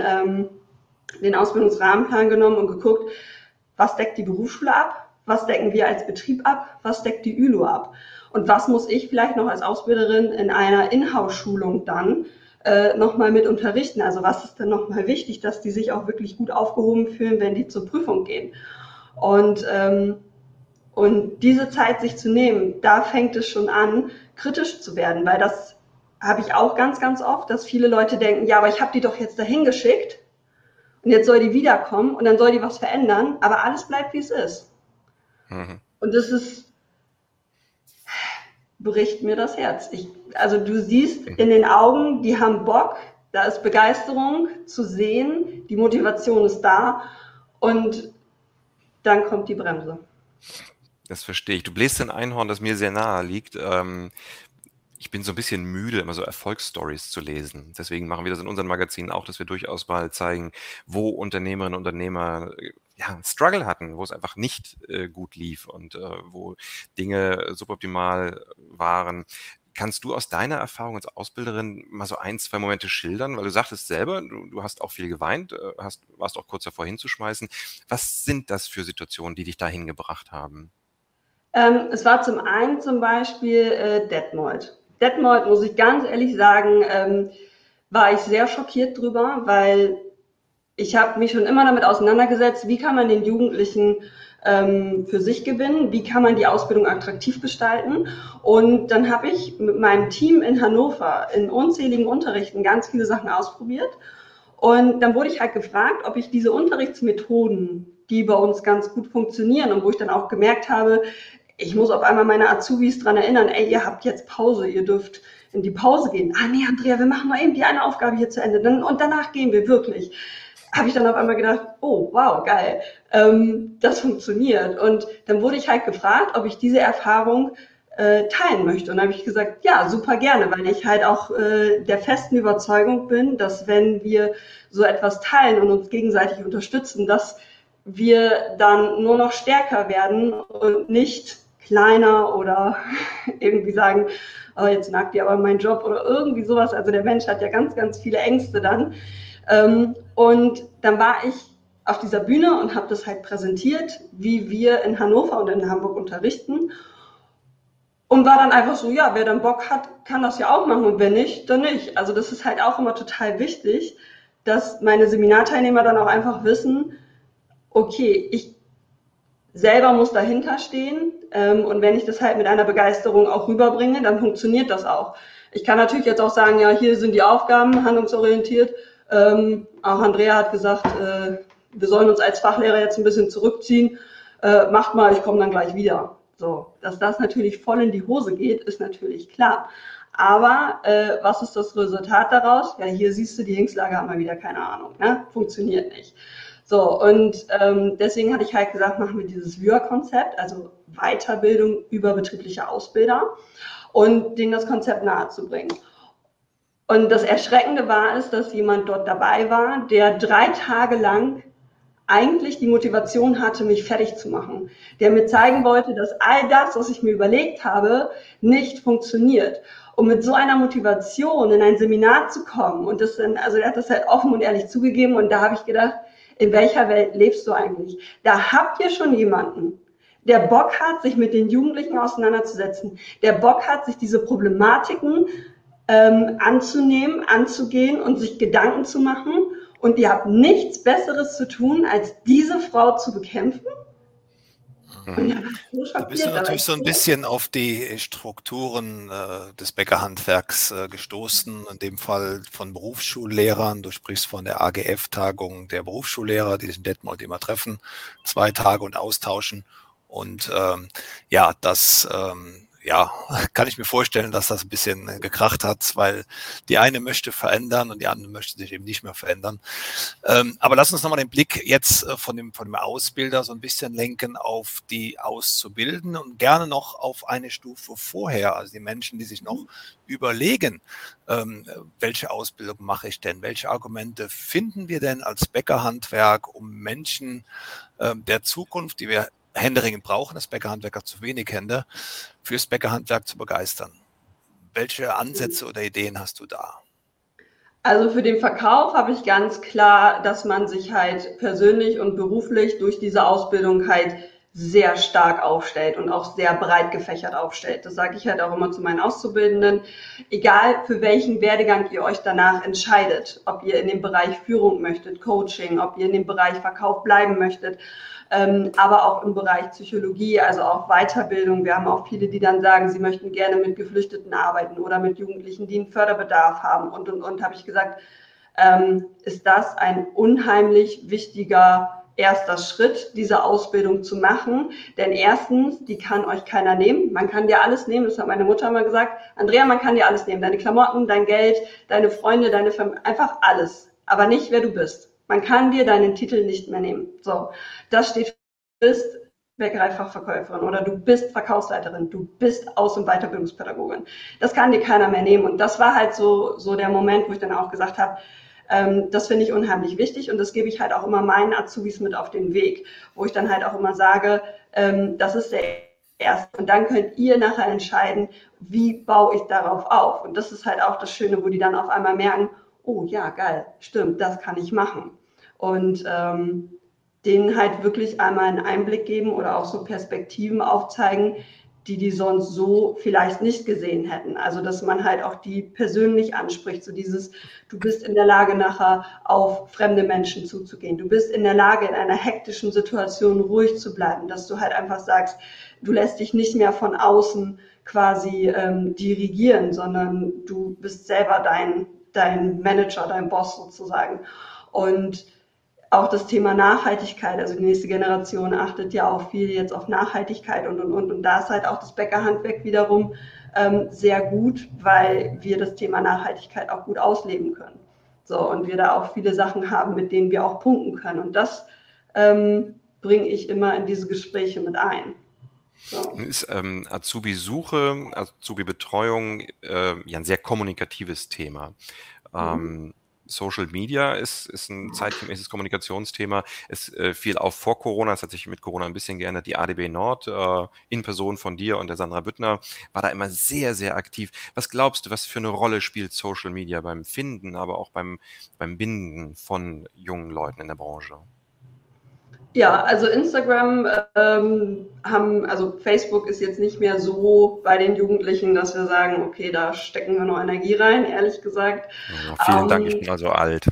den Ausbildungsrahmenplan genommen und geguckt, was deckt die Berufsschule ab, was decken wir als Betrieb ab, was deckt die ÜLO ab und was muss ich vielleicht noch als Ausbilderin in einer Inhouse-Schulung dann nochmal mit unterrichten. Also was ist denn nochmal wichtig, dass die sich auch wirklich gut aufgehoben fühlen, wenn die zur Prüfung gehen. Und diese Zeit sich zu nehmen, da fängt es schon an, kritisch zu werden, weil das habe ich auch ganz, ganz oft, dass viele Leute denken, ja, aber ich habe die doch jetzt dahin geschickt und jetzt soll die wiederkommen und dann soll die was verändern, aber alles bleibt, wie es ist. Und das bricht mir das Herz. Also du siehst in den Augen, die haben Bock, da ist Begeisterung zu sehen, die Motivation ist da und dann kommt die Bremse. Das verstehe ich. Du bläst ein Einhorn, das mir sehr nahe liegt. Ich bin so ein bisschen müde, immer so Erfolgsstories zu lesen. Deswegen machen wir das in unseren Magazinen auch, dass wir durchaus mal zeigen, wo Unternehmerinnen und Unternehmer einen Struggle hatten, wo es einfach nicht gut lief und wo Dinge suboptimal waren. Kannst du aus deiner Erfahrung als Ausbilderin mal so 1, 2 Momente schildern? Weil du sagtest selber, du hast auch viel geweint, warst auch kurz davor hinzuschmeißen. Was sind das für Situationen, die dich dahin gebracht haben? Es war zum einen zum Beispiel Detmold. Detmold, muss ich ganz ehrlich sagen, war ich sehr schockiert drüber, weil ich habe mich schon immer damit auseinandergesetzt, wie kann man den Jugendlichen für sich gewinnen, wie kann man die Ausbildung attraktiv gestalten. Und dann habe ich mit meinem Team in Hannover in unzähligen Unterrichten ganz viele Sachen ausprobiert. Und dann wurde ich halt gefragt, ob ich diese Unterrichtsmethoden, die bei uns ganz gut funktionieren und wo ich dann auch gemerkt habe, ich muss auf einmal meine Azubis dran erinnern, ey, ihr habt jetzt Pause, ihr dürft in die Pause gehen. Ah nee, Andrea, wir machen noch eben die eine Aufgabe hier zu Ende und danach gehen wir wirklich. Habe ich dann auf einmal gedacht, oh, wow, geil, das funktioniert. Und dann wurde ich halt gefragt, ob ich diese Erfahrung teilen möchte. Und dann habe ich gesagt, ja, super gerne, weil ich halt auch der festen Überzeugung bin, dass wenn wir so etwas teilen und uns gegenseitig unterstützen, dass wir dann nur noch stärker werden und nicht kleiner oder irgendwie sagen, oh, jetzt nagt ihr aber meinen Job oder irgendwie sowas. Also der Mensch hat ja ganz, ganz viele Ängste dann. Und dann war ich auf dieser Bühne und habe das halt präsentiert, wie wir in Hannover und in Hamburg unterrichten. Und war dann einfach so, ja, wer dann Bock hat, kann das ja auch machen und wer nicht, dann nicht. Also das ist halt auch immer total wichtig, dass meine Seminarteilnehmer dann auch einfach wissen, okay, ich selber muss dahinter stehen und wenn ich das halt mit einer Begeisterung auch rüberbringe, dann funktioniert das auch. Ich kann natürlich jetzt auch sagen, ja, hier sind die Aufgaben, handlungsorientiert. Auch Andrea hat gesagt, wir sollen uns als Fachlehrer jetzt ein bisschen zurückziehen. Macht mal, ich komme dann gleich wieder. So, dass das natürlich voll in die Hose geht, ist natürlich klar. Aber was ist das Resultat daraus? Ja, hier siehst du, die Hengstlager haben wir wieder keine Ahnung. Ne? Funktioniert nicht. So, und deswegen hatte ich halt gesagt, machen wir dieses WIA-Konzept, also Weiterbildung über betriebliche Ausbilder und denen das Konzept nahezubringen. Und das Erschreckende war es, dass jemand dort dabei war, der 3 Tage lang eigentlich die Motivation hatte, mich fertig zu machen, der mir zeigen wollte, dass all das, was ich mir überlegt habe, nicht funktioniert. Und mit so einer Motivation in ein Seminar zu kommen und das dann, also er hat das halt offen und ehrlich zugegeben und da habe ich gedacht, in welcher Welt lebst du eigentlich? Da habt ihr schon jemanden, der Bock hat, sich mit den Jugendlichen auseinanderzusetzen, der Bock hat, sich diese Problematiken anzunehmen, anzugehen und sich Gedanken zu machen. Und ihr habt nichts Besseres zu tun, als diese Frau zu bekämpfen? Und ja, so Da bist du schockiert, natürlich so ein bisschen auf die Strukturen des Bäckerhandwerks gestoßen, in dem Fall von Berufsschullehrern. Du sprichst von der AGF-Tagung der Berufsschullehrer, die sich in Detmold immer treffen, 2 Tage und austauschen. Und ja, das kann ich mir vorstellen, dass das ein bisschen gekracht hat, weil die eine möchte verändern und die andere möchte sich eben nicht mehr verändern. Aber lass uns nochmal den Blick jetzt von dem Ausbilder so ein bisschen lenken auf die Auszubildenden und gerne noch auf eine Stufe vorher, also die Menschen, die sich noch überlegen, welche Ausbildung mache ich denn? Welche Argumente finden wir denn als Bäckerhandwerk, um Menschen der Zukunft, die wir händeringend brauchen, das Bäckerhandwerk hat zu wenig Hände, fürs Bäckerhandwerk zu begeistern? Welche Ansätze oder Ideen hast du da? Also für den Verkauf habe ich ganz klar, dass man sich halt persönlich und beruflich durch diese Ausbildung halt sehr stark aufstellt und auch sehr breit gefächert aufstellt. Das sage ich halt auch immer zu meinen Auszubildenden. Egal für welchen Werdegang ihr euch danach entscheidet, ob ihr in dem Bereich Führung möchtet, Coaching, ob ihr in dem Bereich Verkauf bleiben möchtet, aber auch im Bereich Psychologie, also auch Weiterbildung. Wir haben auch viele, die dann sagen, sie möchten gerne mit Geflüchteten arbeiten oder mit Jugendlichen, die einen Förderbedarf haben und habe ich gesagt, ist das ein unheimlich wichtiger erster Schritt, diese Ausbildung zu machen. Denn erstens, die kann euch keiner nehmen. Man kann dir alles nehmen, das hat meine Mutter immer gesagt. Andrea, man kann dir alles nehmen. Deine Klamotten, dein Geld, deine Freunde, deine Familie, einfach alles. Aber nicht, wer du bist. Man kann dir deinen Titel nicht mehr nehmen. So, das steht, du bist Bäckereifachverkäuferin oder du bist Verkaufsleiterin, du bist Aus- und Weiterbildungspädagogin. Das kann dir keiner mehr nehmen. Und das war halt so der Moment, wo ich dann auch gesagt habe, das finde ich unheimlich wichtig und das gebe ich halt auch immer meinen Azubis mit auf den Weg, wo ich dann halt auch immer sage, das ist der erste und dann könnt ihr nachher entscheiden, wie baue ich darauf auf. Und das ist halt auch das Schöne, wo die dann auf einmal merken, oh ja, geil, stimmt, das kann ich machen. Und denen halt wirklich einmal einen Einblick geben oder auch so Perspektiven aufzeigen, die sonst so vielleicht nicht gesehen hätten. Also dass man halt auch die persönlich anspricht, so dieses, du bist in der Lage nachher auf fremde Menschen zuzugehen, du bist in der Lage in einer hektischen Situation ruhig zu bleiben, dass du halt einfach sagst, du lässt dich nicht mehr von außen quasi dirigieren, sondern du bist selber dein Manager, dein Boss sozusagen. Und auch das Thema Nachhaltigkeit, also die nächste Generation achtet ja auch viel jetzt auf Nachhaltigkeit und da ist halt auch das Bäckerhandwerk wiederum sehr gut, weil wir das Thema Nachhaltigkeit auch gut ausleben können. So, und wir da auch viele Sachen haben, mit denen wir auch punkten können. Und das bringe ich immer in diese Gespräche mit ein. So. Ist Azubi-Suche, Azubi-Betreuung ja ein sehr kommunikatives Thema. Social Media ist ein zeitgemäßes Kommunikationsthema. Es fiel auf vor Corona, es hat sich mit Corona ein bisschen geändert. Die ADB Nord in Person von dir und der Sandra Büttner war da immer sehr, sehr aktiv. Was glaubst du, was für eine Rolle spielt Social Media beim Finden, aber auch beim Binden von jungen Leuten in der Branche? Ja, also Instagram also Facebook ist jetzt nicht mehr so bei den Jugendlichen, dass wir sagen, okay, da stecken wir noch Energie rein, ehrlich gesagt. Ja, vielen Dank, ich bin also alt.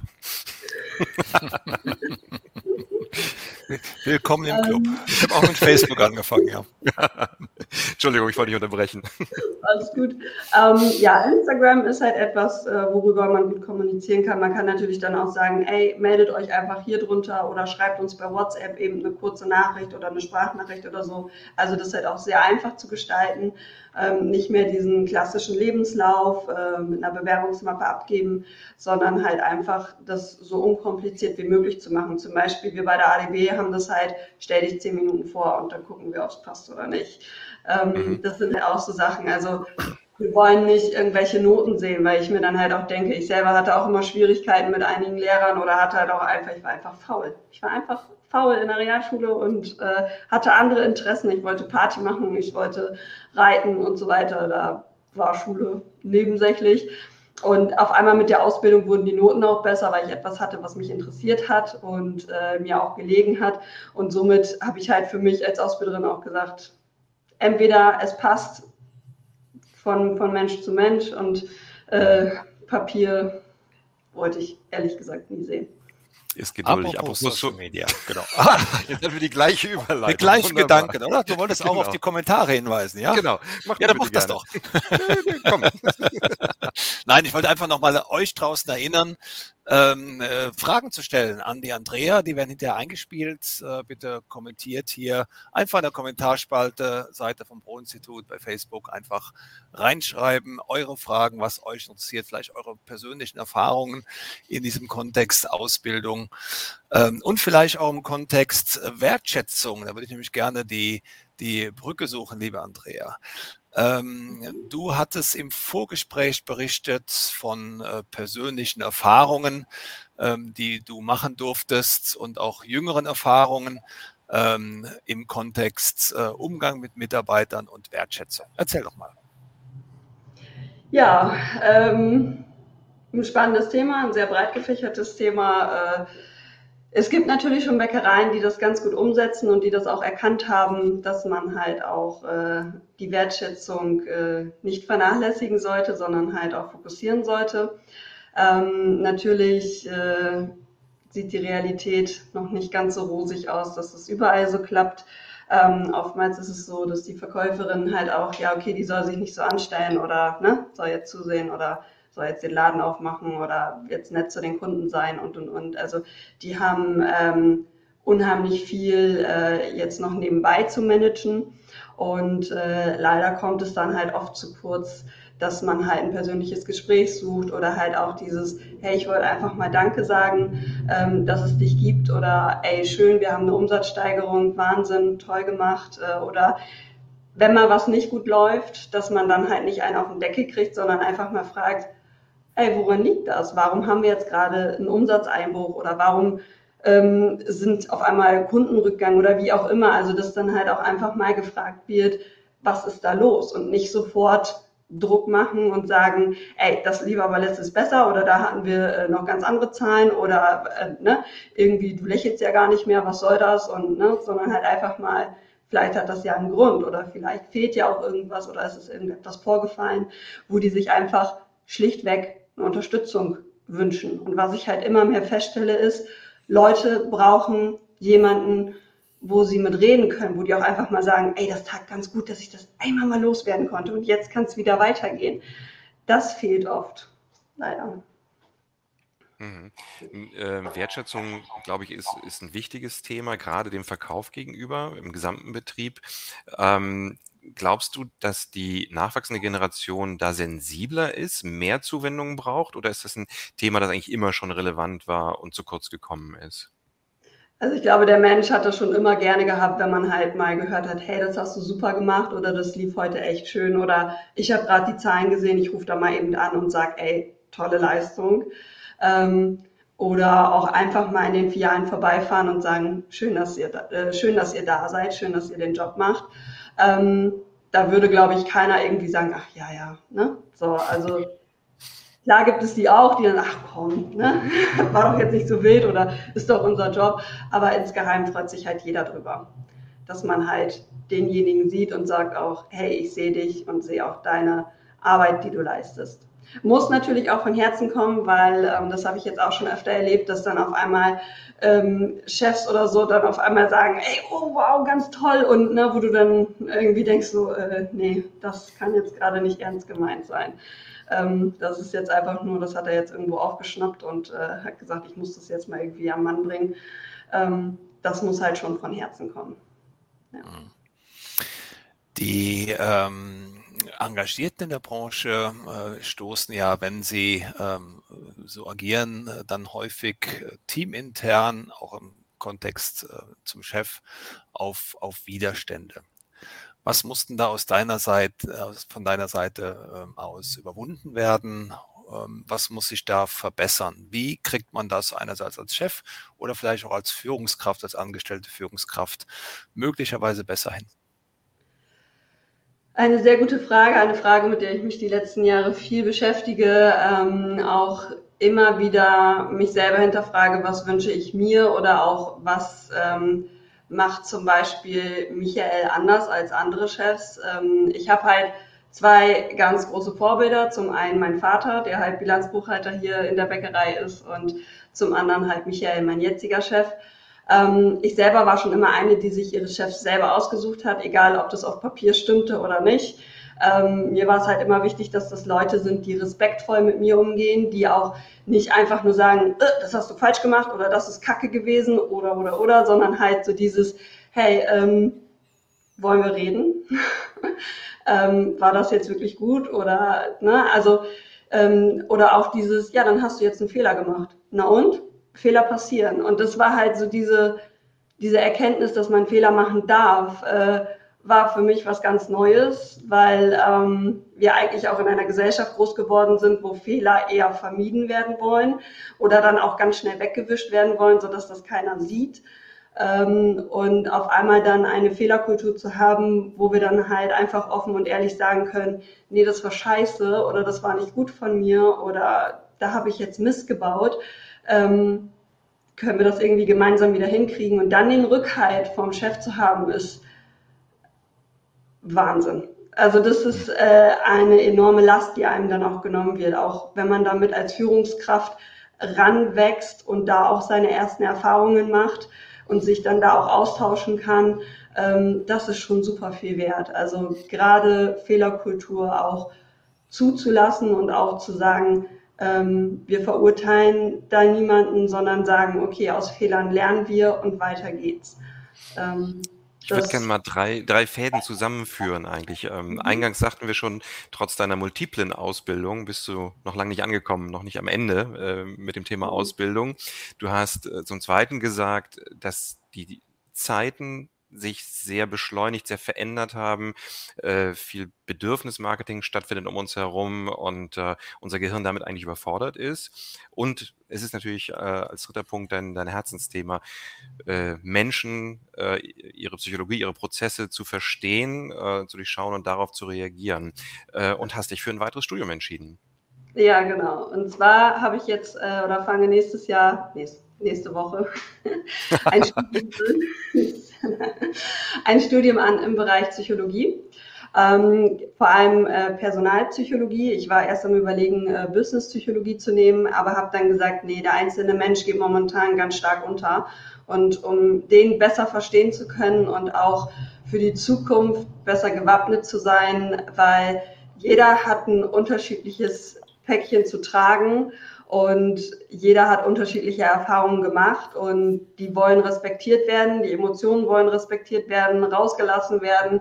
Willkommen im Club. Ich habe auch mit Facebook angefangen, ja. Entschuldigung, ich wollte dich unterbrechen. Alles gut. Ja, Instagram ist halt etwas, worüber man gut kommunizieren kann. Man kann natürlich dann auch sagen, ey, meldet euch einfach hier drunter oder schreibt uns bei WhatsApp eben eine kurze Nachricht oder eine Sprachnachricht oder so. Also das ist halt auch sehr einfach zu gestalten. Nicht mehr diesen klassischen Lebenslauf mit einer Bewerbungsmappe abgeben, sondern halt einfach das so unkompliziert wie möglich zu machen. Zum Beispiel, wir bei der ADB haben das halt, stell dich 10 Minuten vor und dann gucken wir, ob es passt oder nicht. Das sind halt auch so Sachen, also wir wollen nicht irgendwelche Noten sehen, weil ich mir dann halt auch denke, ich selber hatte auch immer Schwierigkeiten mit einigen Lehrern oder hatte halt auch einfach, ich war einfach faul. Ich war einfach faul in der Realschule und hatte andere Interessen. Ich wollte Party machen, ich wollte reiten und so weiter. Da war Schule nebensächlich. Und auf einmal mit der Ausbildung wurden die Noten auch besser, weil ich etwas hatte, was mich interessiert hat und mir auch gelegen hat. Und somit habe ich halt für mich als Ausbilderin auch gesagt, entweder es passt von Mensch zu Mensch und Papier wollte ich ehrlich gesagt nie sehen. Ist geduldig. Apropos Social Media, genau. Jetzt haben wir die gleiche Überleitung. Mit gleichen Wunderbar. Gedanken, oder? Du wolltest auch Genau. auf die Kommentare hinweisen, ja? Genau. Mach Ja, mal dann mach bitte das gerne. doch. Komm. Nein, ich wollte einfach nochmal euch draußen erinnern, Fragen zu stellen an die Andrea. Die werden hinterher eingespielt. Bitte kommentiert hier einfach in der Kommentarspalte, Seite vom Pro-Institut bei Facebook einfach reinschreiben, eure Fragen, was euch interessiert, vielleicht eure persönlichen Erfahrungen in diesem Kontext Ausbildung und vielleicht auch im Kontext Wertschätzung. Da würde ich nämlich gerne die Brücke suchen, liebe Andrea. Du hattest im Vorgespräch berichtet von persönlichen Erfahrungen, die du machen durftest und auch jüngeren Erfahrungen im Kontext Umgang mit Mitarbeitern und Wertschätzung. Erzähl doch mal. Ja, ein spannendes Thema, ein sehr breit gefächertes Thema. Es gibt natürlich schon Bäckereien, die das ganz gut umsetzen und die das auch erkannt haben, dass man halt auch die Wertschätzung nicht vernachlässigen sollte, sondern halt auch fokussieren sollte. Natürlich sieht die Realität noch nicht ganz so rosig aus, dass es überall so klappt. Oftmals ist es so, dass die Verkäuferin halt auch, ja, okay, die soll sich nicht so anstellen oder ne, soll jetzt zusehen oder soll jetzt den Laden aufmachen oder jetzt nett zu den Kunden sein und. Also die haben unheimlich viel jetzt noch nebenbei zu managen und leider kommt es dann halt oft zu kurz, dass man halt ein persönliches Gespräch sucht oder halt auch dieses, hey, ich wollte einfach mal Danke sagen, dass es dich gibt oder ey, schön, wir haben eine Umsatzsteigerung, Wahnsinn, toll gemacht oder wenn mal was nicht gut läuft, dass man dann halt nicht einen auf den Deckel kriegt, sondern einfach mal fragt, ey, woran liegt das? Warum haben wir jetzt gerade einen Umsatzeinbruch oder warum sind auf einmal Kundenrückgang oder wie auch immer? Also, dass dann halt auch einfach mal gefragt wird, was ist da los? Und nicht sofort Druck machen und sagen, ey, das lief aber letztes besser oder da hatten wir noch ganz andere Zahlen oder ne, irgendwie du lächelst ja gar nicht mehr, was soll das? Und ne, sondern halt einfach mal, vielleicht hat das ja einen Grund oder vielleicht fehlt ja auch irgendwas oder es ist irgendetwas vorgefallen, wo die sich einfach schlichtweg eine Unterstützung wünschen. Und was ich halt immer mehr feststelle ist, Leute brauchen jemanden, wo sie mit reden können, wo die auch einfach mal sagen, ey, das tat ganz gut, dass ich das einmal mal loswerden konnte und jetzt kann es wieder weitergehen. Das fehlt oft, leider. Wertschätzung, glaube ich, ist ein wichtiges Thema, gerade dem Verkauf gegenüber im gesamten Betrieb. Glaubst du, dass die nachwachsende Generation da sensibler ist, mehr Zuwendung braucht, oder ist das ein Thema, das eigentlich immer schon relevant war und zu kurz gekommen ist? Also ich glaube, der Mensch hat das schon immer gerne gehabt, wenn man halt mal gehört hat, hey, das hast du super gemacht oder das lief heute echt schön oder ich habe gerade die Zahlen gesehen, ich rufe da mal eben an und sage, ey, tolle Leistung. Oder auch einfach mal in den Filialen vorbeifahren und sagen, schön, dass ihr da seid, schön, dass ihr den Job macht. Da würde, glaube ich, keiner irgendwie sagen, ach ja, ne? So, also klar gibt es die auch, die dann, ach komm, ne? War doch jetzt nicht so wild oder ist doch unser Job. Aber insgeheim freut sich halt jeder drüber, dass man halt denjenigen sieht und sagt auch, hey, ich sehe dich und sehe auch deine Arbeit, die du leistest. Muss natürlich auch von Herzen kommen, weil das habe ich jetzt auch schon öfter erlebt, dass dann auf einmal Chefs oder so dann auf einmal sagen, ey, oh wow, ganz toll und ne, wo du dann irgendwie denkst so, nee, das kann jetzt gerade nicht ernst gemeint sein. Das ist jetzt einfach nur, das hat er jetzt irgendwo aufgeschnappt und hat gesagt, ich muss das jetzt mal irgendwie am Mann bringen. Das muss halt schon von Herzen kommen. Ja. Die Engagierten in der Branche stoßen ja, wenn sie so agieren, dann häufig teamintern, auch im Kontext zum Chef, auf Widerstände. Was mussten da von deiner Seite aus überwunden werden? Was muss sich da verbessern? Wie kriegt man das einerseits als Chef oder vielleicht auch als Führungskraft, als angestellte Führungskraft möglicherweise besser hin? Eine sehr gute Frage, eine Frage, mit der ich mich die letzten Jahre viel beschäftige, auch immer wieder mich selber hinterfrage, was wünsche ich mir oder auch was macht zum Beispiel Michael anders als andere Chefs. Ich habe halt zwei ganz große Vorbilder. Zum einen mein Vater, der halt Bilanzbuchhalter hier in der Bäckerei ist, und zum anderen halt Michael, mein jetziger Chef. Ich selber war schon immer eine, die sich ihre Chefs selber ausgesucht hat, egal ob das auf Papier stimmte oder nicht. Mir war es halt immer wichtig, dass das Leute sind, die respektvoll mit mir umgehen, die auch nicht einfach nur sagen, das hast du falsch gemacht oder das ist Kacke gewesen oder, sondern halt so dieses, hey, wollen wir reden? War das jetzt wirklich gut oder, ne, also, oder auch dieses, ja, dann hast du jetzt einen Fehler gemacht. Na und? Fehler passieren. Und das war halt so diese Erkenntnis, dass man Fehler machen darf, war für mich was ganz Neues, weil wir eigentlich auch in einer Gesellschaft groß geworden sind, wo Fehler eher vermieden werden wollen oder dann auch ganz schnell weggewischt werden wollen, sodass das keiner sieht. Und auf einmal dann eine Fehlerkultur zu haben, wo wir dann halt einfach offen und ehrlich sagen können, nee, das war scheiße oder das war nicht gut von mir oder da habe ich jetzt Mist gebaut, können wir das irgendwie gemeinsam wieder hinkriegen. Und dann den Rückhalt vom Chef zu haben, ist Wahnsinn. Also das ist eine enorme Last, die einem dann auch genommen wird, auch wenn man damit als Führungskraft ranwächst und da auch seine ersten Erfahrungen macht und sich dann da auch austauschen kann, das ist schon super viel wert. Also gerade Fehlerkultur auch zuzulassen und auch zu sagen, wir verurteilen da niemanden, sondern sagen, okay, aus Fehlern lernen wir und weiter geht's. Ich würde gerne mal drei Fäden zusammenführen eigentlich. Eingangs sagten wir schon, trotz deiner multiplen Ausbildung bist du noch lange nicht angekommen, noch nicht am Ende mit dem Thema Ausbildung. Du hast zum Zweiten gesagt, dass die Zeiten sich sehr beschleunigt, sehr verändert haben, viel Bedürfnismarketing stattfindet um uns herum und unser Gehirn damit eigentlich überfordert ist. Und es ist natürlich als dritter Punkt dein Herzensthema, Menschen, ihre Psychologie, ihre Prozesse zu verstehen, zu durchschauen und darauf zu reagieren. Und hast dich für ein weiteres Studium entschieden. Ja, genau. Und zwar habe ich jetzt oder fange nächste Woche ein Studium an im Bereich Psychologie. Vor allem Personalpsychologie. Ich war erst am Überlegen, Businesspsychologie zu nehmen, aber habe dann gesagt, nee, der einzelne Mensch geht momentan ganz stark unter. Und um den besser verstehen zu können und auch für die Zukunft besser gewappnet zu sein, weil jeder hat ein unterschiedliches Päckchen zu tragen und jeder hat unterschiedliche Erfahrungen gemacht und die wollen respektiert werden, die Emotionen wollen respektiert werden, rausgelassen werden,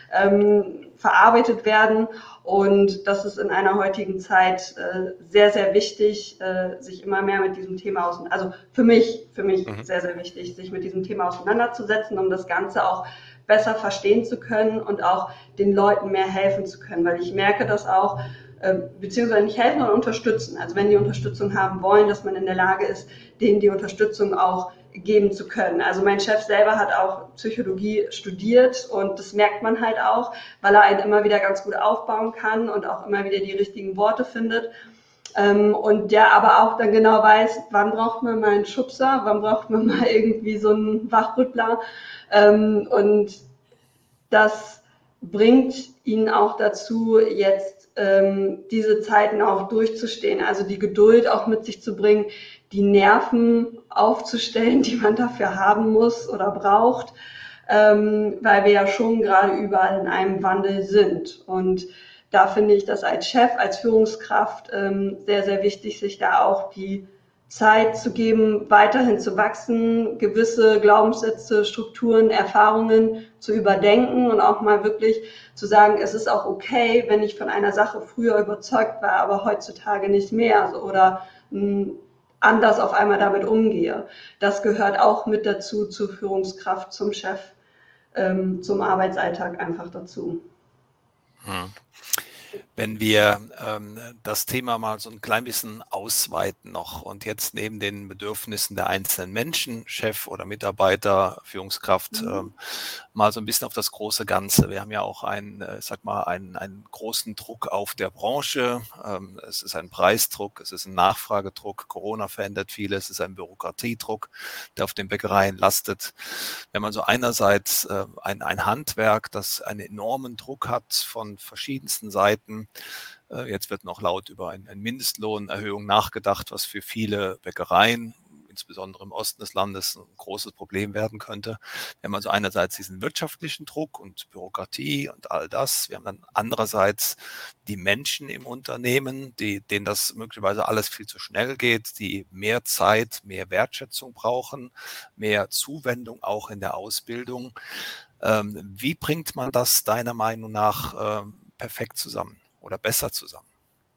verarbeitet werden, und das ist in einer heutigen Zeit sehr, sehr wichtig, sich immer mehr mit diesem Thema also für mich sehr, sehr wichtig, sich mit diesem Thema auseinanderzusetzen, um das Ganze auch besser verstehen zu können und auch den Leuten mehr helfen zu können, weil ich merke, dass auch beziehungsweise nicht helfen, sondern unterstützen. Also wenn die Unterstützung haben wollen, dass man in der Lage ist, denen die Unterstützung auch geben zu können. Also mein Chef selber hat auch Psychologie studiert und das merkt man halt auch, weil er einen immer wieder ganz gut aufbauen kann und auch immer wieder die richtigen Worte findet. Und der aber auch dann genau weiß, wann braucht man mal einen Schubser, wann braucht man mal irgendwie so einen Wachrüttler. Und das bringt ihn auch dazu, jetzt diese Zeiten auch durchzustehen, also die Geduld auch mit sich zu bringen, die Nerven aufzustellen, die man dafür haben muss oder braucht, weil wir ja schon gerade überall in einem Wandel sind. Und da finde ich das als Chef, als Führungskraft sehr, sehr wichtig, sich da auch die Zeit zu geben, weiterhin zu wachsen, gewisse Glaubenssätze, Strukturen, Erfahrungen zu überdenken und auch mal wirklich zu sagen, es ist auch okay, wenn ich von einer Sache früher überzeugt war, aber heutzutage nicht mehr oder anders auf einmal damit umgehe. Das gehört auch mit dazu zur Führungskraft, zum Chef, zum Arbeitsalltag einfach dazu. Hm. Wenn wir das Thema mal so ein klein bisschen ausweiten noch und jetzt neben den Bedürfnissen der einzelnen Menschen, Chef oder Mitarbeiter, Führungskraft, mal so ein bisschen auf das große Ganze. Wir haben ja auch einen großen Druck auf der Branche. Es ist ein Preisdruck, es ist ein Nachfragedruck. Corona verändert vieles, es ist ein Bürokratiedruck, der auf den Bäckereien lastet. Wenn man so einerseits ein Handwerk, das einen enormen Druck hat von verschiedensten Seiten. Jetzt wird noch laut über eine Mindestlohnerhöhung nachgedacht, was für viele Bäckereien, insbesondere im Osten des Landes, ein großes Problem werden könnte. Wir haben also einerseits diesen wirtschaftlichen Druck und Bürokratie und all das. Wir haben dann andererseits die Menschen im Unternehmen, denen das möglicherweise alles viel zu schnell geht, die mehr Zeit, mehr Wertschätzung brauchen, mehr Zuwendung auch in der Ausbildung. Wie bringt man das deiner Meinung nach perfekt zusammen oder besser zusammen?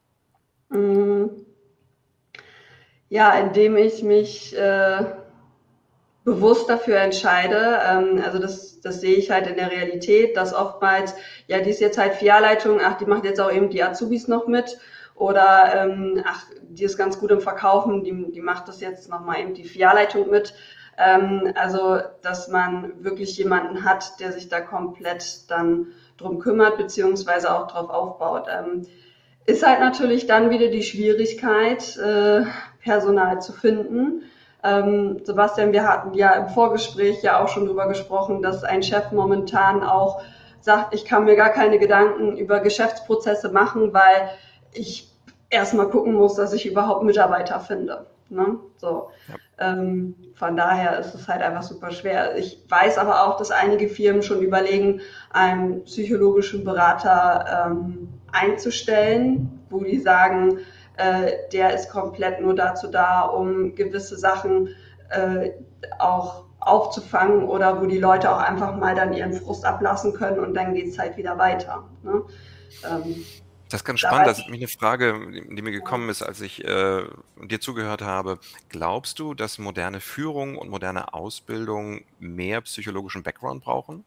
Ja, indem ich mich bewusst dafür entscheide. Also das sehe ich halt in der Realität, dass oftmals, ja, die ist jetzt halt Filialleitung, ach, die macht jetzt auch eben die Azubis noch mit. Oder, ach, die ist ganz gut im Verkaufen, die macht das jetzt nochmal eben die Filialleitung mit. Also, dass man wirklich jemanden hat, der sich da komplett dann drum kümmert, beziehungsweise auch drauf aufbaut. Ist halt natürlich dann wieder die Schwierigkeit, Personal zu finden. Sebastian, wir hatten ja im Vorgespräch ja auch schon drüber gesprochen, dass ein Chef momentan auch sagt, ich kann mir gar keine Gedanken über Geschäftsprozesse machen, weil ich erstmal gucken muss, dass ich überhaupt Mitarbeiter finde. Ne? So. Ja. Von daher ist es halt einfach super schwer. Ich weiß aber auch, dass einige Firmen schon überlegen, einen psychologischen Berater einzustellen, wo die sagen, der ist komplett nur dazu da, um gewisse Sachen auch aufzufangen oder wo die Leute auch einfach mal dann ihren Frust ablassen können und dann geht es halt wieder weiter. Ne? Das ist ganz spannend. Das ist nämlich eine Frage, die mir gekommen ist, als ich dir zugehört habe. Glaubst du, dass moderne Führung und moderne Ausbildung mehr psychologischen Background brauchen?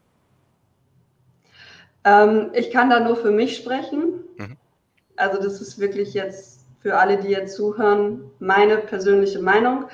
Ich kann da nur für mich sprechen. Also das ist wirklich jetzt für alle, die jetzt zuhören, meine persönliche Meinung.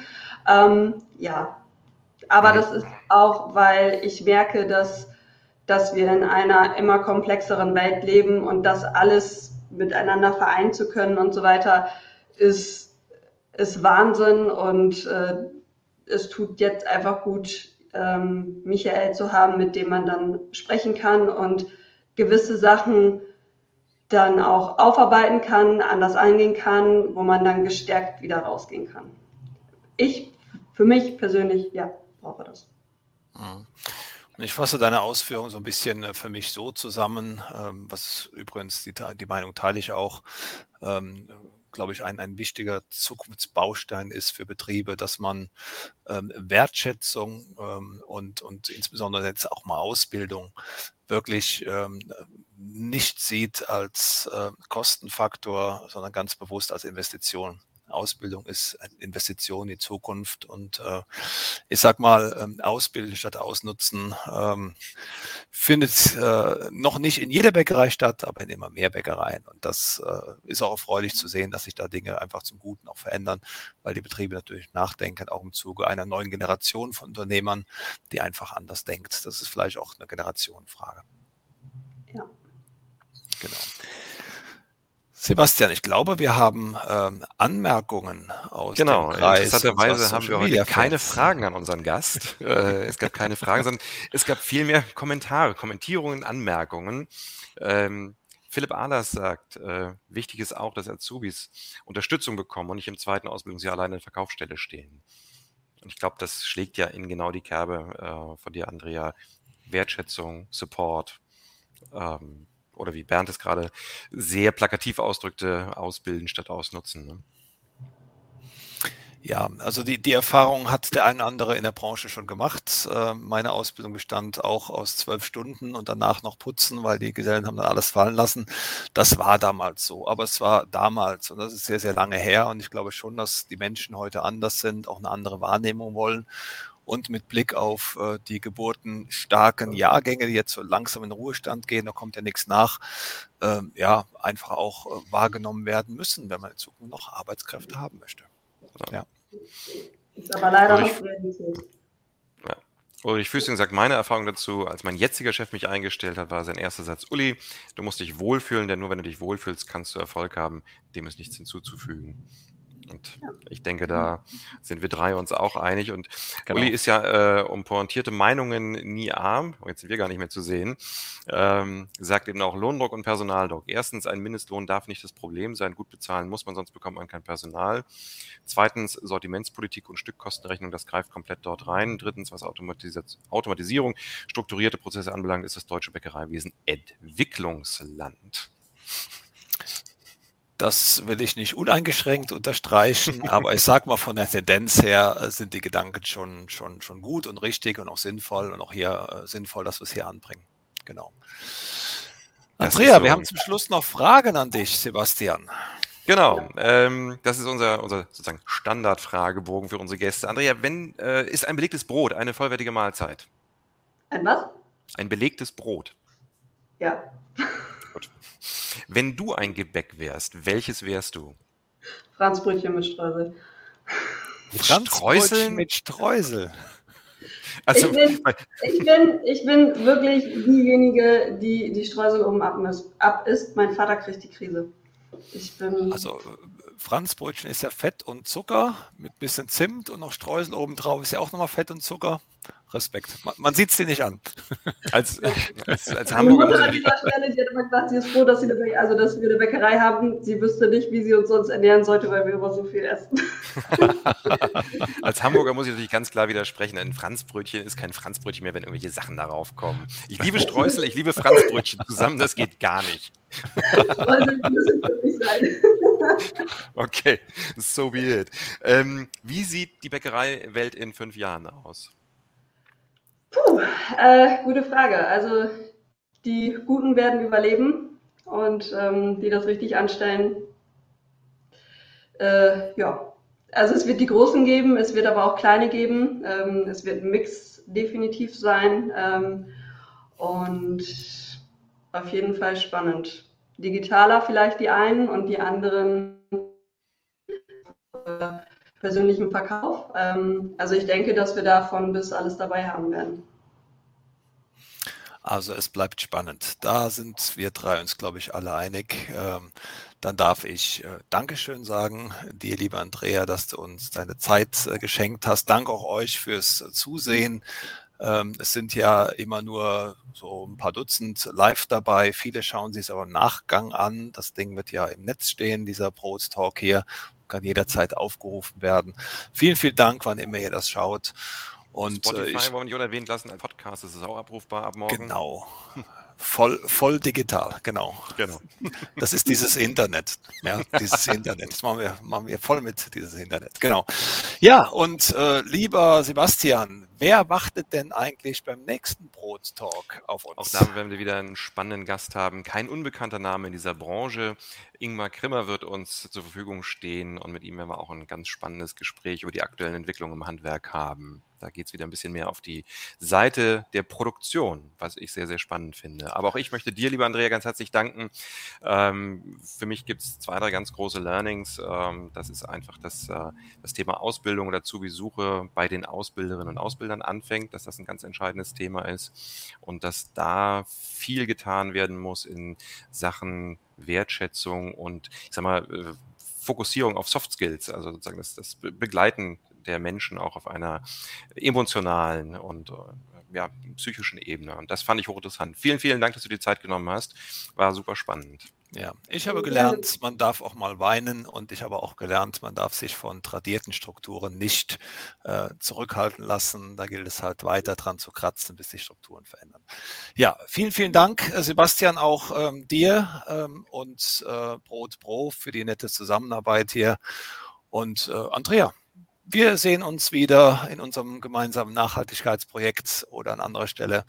Ja, aber das ist auch, weil ich merke, dass wir in einer immer komplexeren Welt leben und das alles miteinander vereinen zu können und so weiter, ist Wahnsinn und es tut jetzt einfach gut, Michael zu haben, mit dem man dann sprechen kann und gewisse Sachen dann auch aufarbeiten kann, anders eingehen kann, wo man dann gestärkt wieder rausgehen kann. Für mich persönlich, ja, brauche das. Und ich fasse deine Ausführungen so ein bisschen für mich so zusammen, was übrigens die Meinung teile ich auch, glaube ich, ein wichtiger Zukunftsbaustein ist für Betriebe, dass man Wertschätzung und insbesondere jetzt auch mal Ausbildung wirklich nicht sieht als Kostenfaktor, sondern ganz bewusst als Investition. Ausbildung ist eine Investition in die Zukunft und ich sag mal, Ausbilden statt Ausnutzen findet noch nicht in jeder Bäckerei statt, aber in immer mehr Bäckereien. Und das ist auch erfreulich zu sehen, dass sich da Dinge einfach zum Guten auch verändern, weil die Betriebe natürlich nachdenken, auch im Zuge einer neuen Generation von Unternehmern, die einfach anders denkt. Das ist vielleicht auch eine Generationenfrage. Ja. Genau. Sebastian, ich glaube, wir haben Anmerkungen aus dem Kreis. Interessanterweise haben wir heute keine Fragen an unseren Gast. Es gab keine Fragen, sondern es gab vielmehr Kommentare, Kommentierungen, Anmerkungen. Philipp Ahlers sagt, wichtig ist auch, dass Azubis Unterstützung bekommen und nicht im zweiten Ausbildungsjahr alleine in der Verkaufsstelle stehen. Und ich glaube, das schlägt ja in genau die Kerbe von dir, Andrea. Wertschätzung, Support, oder wie Bernd es gerade sehr plakativ ausdrückte, ausbilden statt ausnutzen. Ne? Ja, also die Erfahrung hat der eine oder andere in der Branche schon gemacht. Meine Ausbildung bestand auch aus 12 Stunden und danach noch putzen, weil die Gesellen haben dann alles fallen lassen. Das war damals so, aber es war damals und das ist sehr, sehr lange her und ich glaube schon, dass die Menschen heute anders sind, auch eine andere Wahrnehmung wollen. und mit Blick auf die geburtenstarken Jahrgänge, die jetzt so langsam in den Ruhestand gehen, da kommt ja nichts nach, einfach auch wahrgenommen werden müssen, wenn man in Zukunft noch Arbeitskräfte haben möchte. Ja. Ist aber leider noch Realität. Ulrich Füßing sagt, meine Erfahrung dazu, als mein jetziger Chef mich eingestellt hat, war sein erster Satz: Uli, du musst dich wohlfühlen, denn nur wenn du dich wohlfühlst, kannst du Erfolg haben. Dem ist nichts hinzuzufügen. Und ich denke, da sind wir drei uns auch einig. Und genau. Uli ist ja um pointierte Meinungen nie arm, jetzt sind wir gar nicht mehr zu sehen, sagt eben auch Lohndruck und Personaldruck. Erstens, ein Mindestlohn darf nicht das Problem sein. Gut bezahlen muss man, sonst bekommt man kein Personal. Zweitens, Sortimentspolitik und Stückkostenrechnung, das greift komplett dort rein. Drittens, was Automatisierung, strukturierte Prozesse anbelangt, ist das deutsche Bäckereiwesen Entwicklungsland. Das will ich nicht uneingeschränkt unterstreichen, aber ich sag mal, von der Tendenz her sind die Gedanken schon gut und richtig und auch sinnvoll und auch hier sinnvoll, dass wir es hier anbringen. Genau. Andrea, so. Wir haben zum Schluss noch Fragen an dich, Sebastian. Genau, das ist unser sozusagen Standardfragebogen für unsere Gäste. Andrea, ist ein belegtes Brot eine vollwertige Mahlzeit? Ein was? Ein belegtes Brot. Ja. Gut. Wenn du ein Gebäck wärst, welches wärst du? Franzbrötchen mit Streusel. Mit Streuseln? Mit Streusel. Also, ich bin wirklich diejenige, die die Streusel oben abisst. Mein Vater kriegt die Krise. Also Franzbrötchen ist ja Fett und Zucker mit ein bisschen Zimt und noch Streusel obendrauf ist ja auch nochmal Fett und Zucker. Respekt. Man sieht es dir nicht an. Als Meine Mutter an dieser Stelle, die hat immer gesagt, sie ist froh, dass wir eine Bäckerei haben. Sie wüsste nicht, wie sie uns sonst ernähren sollte, weil wir immer so viel essen. Als Hamburger muss ich natürlich ganz klar widersprechen. Ein Franzbrötchen ist kein Franzbrötchen mehr, wenn irgendwelche Sachen darauf kommen. Ich liebe Streusel, ich liebe Franzbrötchen zusammen, das geht gar nicht. Streusel müssen wirklich sein. Okay, so be it. Wie sieht die Bäckereiwelt in 5 Jahren aus? Gute Frage. Also die Guten werden überleben und die das richtig anstellen. Also es wird die Großen geben, es wird aber auch kleine geben. Es wird ein Mix definitiv sein und auf jeden Fall spannend. Digitaler vielleicht die einen und die anderen persönlichen Verkauf. Also ich denke, dass wir davon bis alles dabei haben werden. Also es bleibt spannend. Da sind wir drei uns, glaube ich, alle einig. Dann darf ich Dankeschön sagen, dir, liebe Andrea, dass du uns deine Zeit geschenkt hast. Danke auch euch fürs Zusehen. Es sind ja immer nur so ein paar Dutzend live dabei. Viele schauen sich es aber im Nachgang an. Das Ding wird ja im Netz stehen, dieser Brotstalk hier. Kann jederzeit aufgerufen werden. Vielen, vielen Dank, wann immer ihr das schaut. Und Spotify wollen wir nicht unerwähnt lassen, ein Podcast ist auch abrufbar ab morgen. Genau. Voll digital, genau. Das ist dieses Internet. Ja, dieses Internet. Das machen wir voll mit, dieses Internet. Genau. Ja, und lieber Sebastian, wer wartet denn eigentlich beim nächsten Brottalk auf uns? Auch da werden wir wieder einen spannenden Gast haben. Kein unbekannter Name in dieser Branche. Ingmar Krimmer wird uns zur Verfügung stehen und mit ihm werden wir auch ein ganz spannendes Gespräch über die aktuellen Entwicklungen im Handwerk haben. Da geht es wieder ein bisschen mehr auf die Seite der Produktion, was ich sehr, sehr spannend finde. Aber auch ich möchte dir, lieber Andrea, ganz herzlich danken. Für mich gibt es 2, 3 ganz große Learnings. Das ist einfach das Thema Ausbildung oder Azubi-Suche bei den Ausbilderinnen und Ausbildern anfängt, dass das ein ganz entscheidendes Thema ist und dass da viel getan werden muss in Sachen Wertschätzung und, ich sag mal, Fokussierung auf Soft Skills, also sozusagen das Begleiten der Menschen auch auf einer emotionalen und psychischen Ebene. Und das fand ich hochinteressant. Vielen, vielen Dank, dass du dir Zeit genommen hast. War super spannend. Ja, ich habe gelernt, man darf auch mal weinen und ich habe auch gelernt, man darf sich von tradierten Strukturen nicht zurückhalten lassen. Da gilt es halt weiter dran zu kratzen, bis sich Strukturen verändern. Ja, vielen, vielen Dank, Sebastian, auch dir und Brot Pro für die nette Zusammenarbeit hier. Und Andrea, wir sehen uns wieder in unserem gemeinsamen Nachhaltigkeitsprojekt oder an anderer Stelle.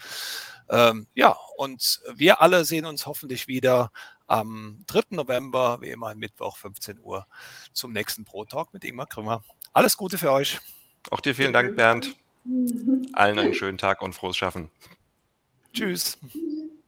Und wir alle sehen uns hoffentlich wieder am 3. November, wie immer, Mittwoch, 15 Uhr, zum nächsten Brottalk mit Ingmar Krimmer. Alles Gute für euch. Auch dir vielen Dank, Bernd. Allen einen schönen Tag und frohes Schaffen. Tschüss.